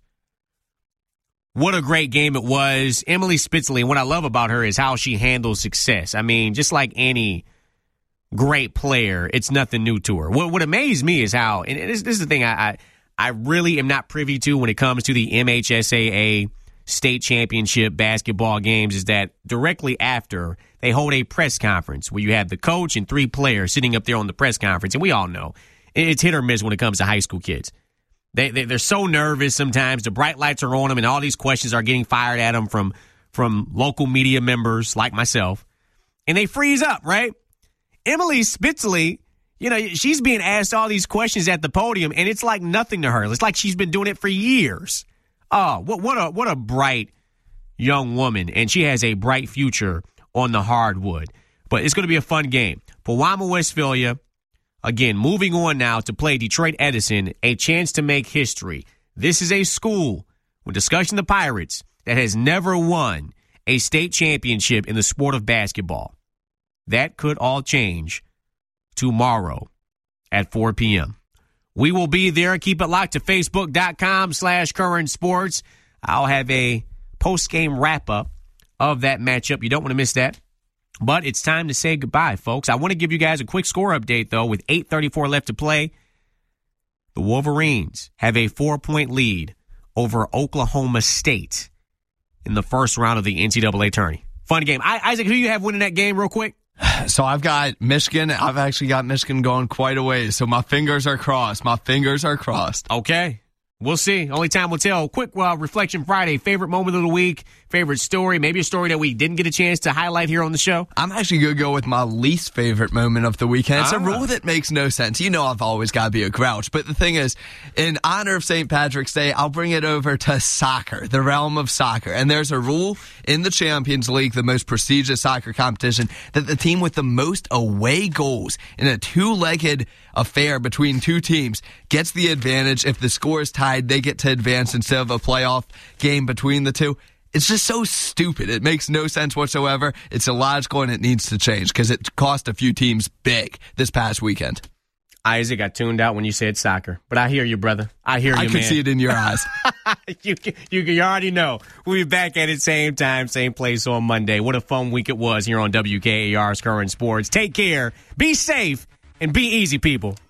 What a great game it was. Emily Spitzley, and what I love about her is how she handles success. I mean, just like any great player, it's nothing new to her. What, what amazed me is how, and this, this is the thing I, I I really am not privy to when it comes to the M H S A A state championship basketball games, is that directly after they hold a press conference where you have the coach and three players sitting up there on the press conference. And we all know it's hit or miss when it comes to high school kids. They, they, they're so nervous sometimes. The bright lights are on them, and all these questions are getting fired at them from, from local media members like myself. And they freeze up, right? Emily Spitzley, you know, she's being asked all these questions at the podium, and it's like nothing to her. It's like she's been doing it for years. Oh, what, what a what a bright young woman, and she has a bright future on the hardwood. But it's going to be a fun game. Pewamo Westphalia, again, moving on now to play Detroit Edison, a chance to make history. This is a school, with discussion the Pirates, that has never won a state championship in the sport of basketball. That could all change tomorrow at four p.m. We will be there. Keep it locked to Facebook.com slash current sports. I'll have a post-game wrap-up of that matchup. You don't want to miss that. But it's time to say goodbye, folks. I want to give you guys a quick score update, though, with eight thirty-four left to play. The Wolverines have a four-point lead over Oklahoma State in the first round of the N C double A tourney. Fun game. I, Isaac, who do you have winning that game real quick? So I've got Michigan. I've actually got Michigan going quite a ways. So my fingers are crossed. My fingers are crossed. Okay. We'll see. Only time will tell. Quick uh, Reflection Friday. Favorite moment of the week, favorite story, maybe a story that we didn't get a chance to highlight here on the show. I'm actually going to go with my least favorite moment of the weekend. It's ah. a rule that makes no sense. You know I've always got to be a grouch. But the thing is, in honor of Saint Patrick's Day, I'll bring it over to soccer, the realm of soccer. And there's a rule in the Champions League, the most prestigious soccer competition, that the team with the most away goals in a two-legged affair between two teams gets the advantage. If the score is tied, they get to advance instead of a playoff game between the two. It's just so stupid. It makes no sense whatsoever. It's illogical, and it needs to change because it cost a few teams big this past weekend. Isaac, I tuned out when you said soccer, but I hear you, brother. I hear you, I man. can see it in your eyes. you, you, you already know. We'll be back at it same time, same place on Monday. What a fun week it was here on W K A R's Current Sports. Take care, be safe, and be easy, people.